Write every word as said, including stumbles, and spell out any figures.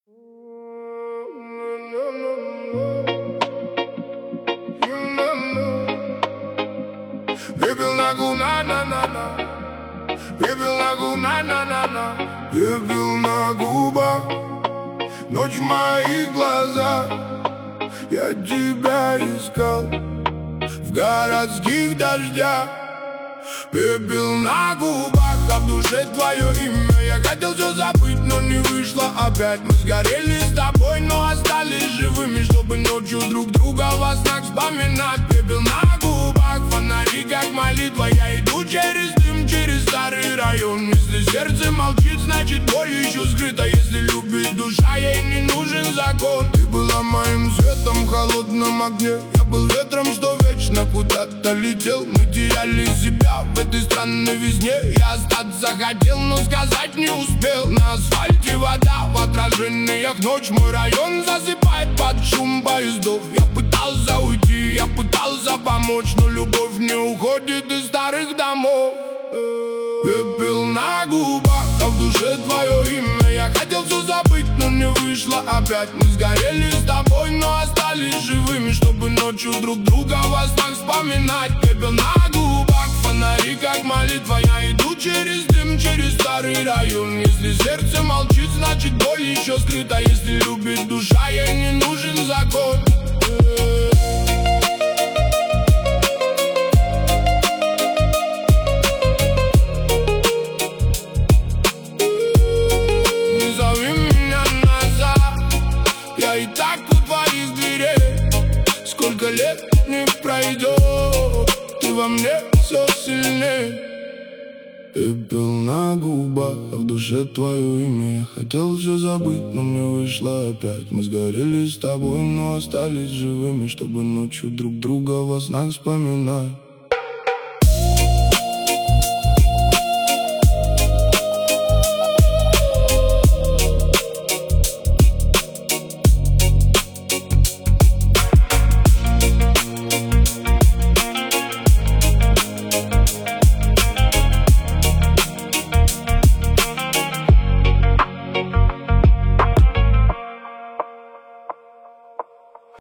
Пепел на губах, на-на-на. Пепел на губах, на-на-на. Пепел на губах. Ночь в моих глазах. Я тебя искал в городских дождях. Пепел на губах, а в душе твое имя. Я хотел все забыть, но не вышло опять. Мы сгорели с тобой, но остались живыми, чтобы ночью друг друга во снах вспоминать. Пепел на губах, фонари как молитва. Я иду через дым, через старый район. Если сердце молчит, значит боль еще скрыта. Если любит душа, ей не нужен закон. Ты была моим светом в холодном огне. Я был ветром, что вечно куда-то летел. Мы теряли себя в этой странной весне. Я остаться хотел, но сказать не успел. На асфальте вода в отражениях. Ночь мой район засыпает под шум поездов. Я пытался уйти, я пытался помочь, но любовь не уходит из старых домов. Пепел на губах, а в душе твое имя. Я хотел все забыть, но не вышло опять. Мы сгорели с тобой, но остались живыми, чтобы ночью друг друга во снах вспоминать. Пепел на губах, фонари как молитва. Я иду через дым, через старый район. Если сердце молчит, значит боль еще скрыта. Если любит душа, ей не нужен закон. И так у твоих дверей. Сколько лет не пройдет, ты во мне все сильнее. Пепел на губах, а в душе твое имя. Я хотел все забыть, но мне вышло опять. Мы сгорели с тобой, но остались живыми, чтобы ночью друг друга во снах вспоминать.